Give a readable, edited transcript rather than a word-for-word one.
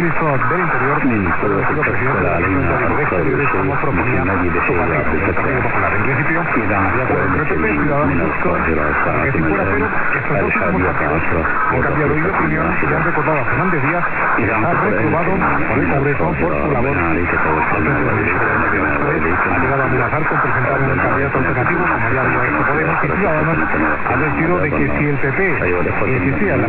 ministro del Interior, el presidente de la Comisión de Exteriores, como proponía su partido, el Partido Popular. En principio, había acuerdo entre PP, Ciudadanos, Junts, para que así fuera, pero estos dos últimos partidos han cambiado de opinión y han recordado a Fernández Díaz que ha reprobado por el Congreso por su labor al frente del Ministerio del Medio. Ha llegado a amenazar con presentar un candidato alternativo, como ya había hecho Podemos, y Ciudadanos ha advertido de que si el PP insistía en la